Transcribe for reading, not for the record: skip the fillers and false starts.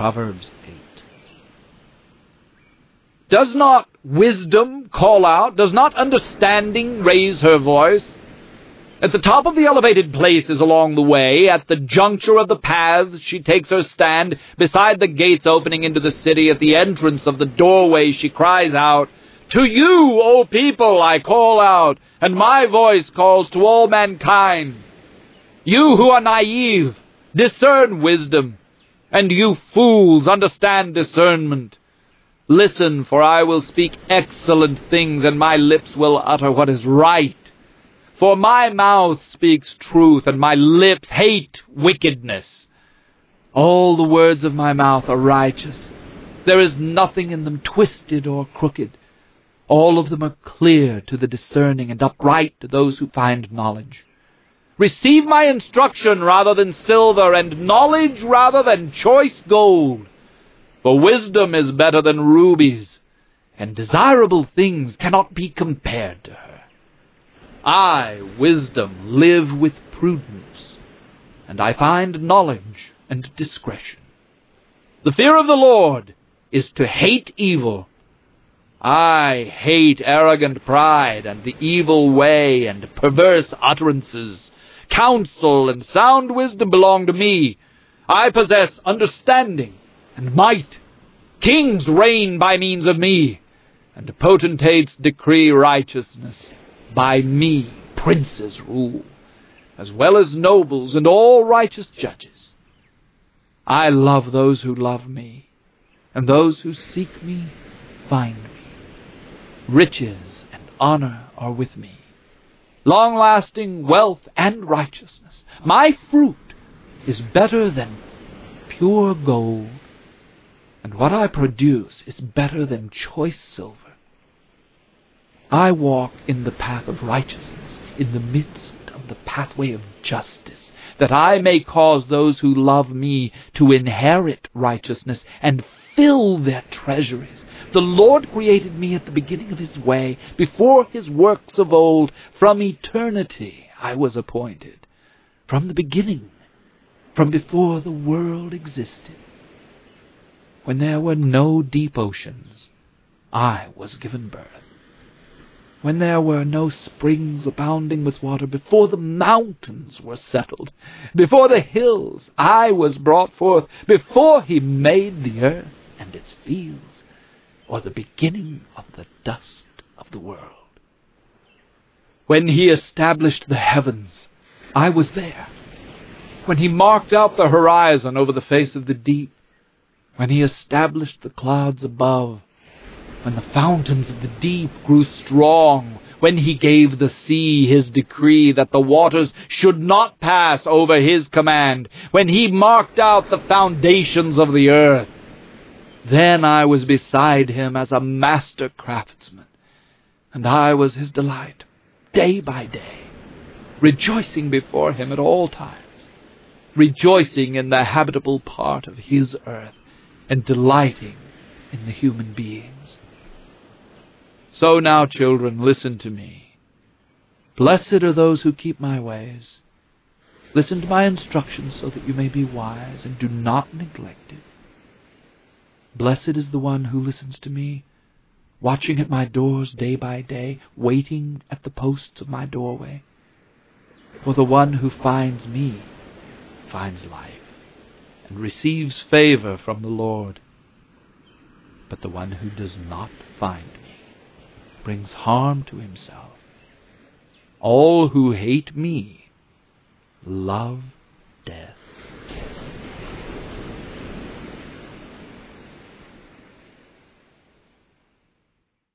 Proverbs 8. Does not wisdom call out? Does not understanding raise her voice? At the top of the elevated places along the way, at the juncture of the paths, she takes her stand. Beside the gates opening into the city, at the entrance of the doorway, she cries out, "To you, O people, I call out, and my voice calls to all mankind. You who are naive, discern wisdom, and you fools, understand discernment. Listen, for I will speak excellent things, and my lips will utter what is right. For my mouth speaks truth, and my lips hate wickedness. All the words of my mouth are righteous. There is nothing in them twisted or crooked. All of them are clear to the discerning, and upright to those who find knowledge. Receive my instruction rather than silver, and knowledge rather than choice gold. For wisdom is better than rubies, and desirable things cannot be compared to her. I, wisdom, live with prudence, and I find knowledge and discretion. The fear of the Lord is to hate evil. I hate arrogant pride, and the evil way, and perverse utterances. Counsel and sound wisdom belong to me. I possess understanding and might. Kings reign by means of me, and potentates decree righteousness. By me princes rule, as well as nobles and all righteous judges. I love those who love me, and those who seek me find me. Riches and honor are with me, long-lasting wealth and righteousness. My fruit is better than pure gold, and what I produce is better than choice silver. I walk in the path of righteousness, in the midst of the pathway of justice, that I may cause those who love me to inherit righteousness and fill their treasuries. The Lord created me at the beginning of his way, before his works of old. From eternity I was appointed, from the beginning, from before the world existed. When there were no deep oceans, I was given birth. When there were no springs abounding with water, before the mountains were settled, before the hills I was brought forth, before he made the earth and its fields, or the beginning of the dust of the world. When he established the heavens, I was there. When he marked out the horizon over the face of the deep, when he established the clouds above, when the fountains of the deep grew strong, when he gave the sea his decree that the waters should not pass over his command, when he marked out the foundations of the earth, then I was beside him as a master craftsman, and I was his delight, day by day, rejoicing before him at all times, rejoicing in the habitable part of his earth, and delighting in the human beings. So now, children, listen to me. Blessed are those who keep my ways. Listen to my instructions so that you may be wise, and do not neglect it. Blessed is the one who listens to me, watching at my doors day by day, waiting at the posts of my doorway. For the one who finds me finds life, and receives favor from the Lord. But the one who does not find me brings harm to himself. All who hate me love death.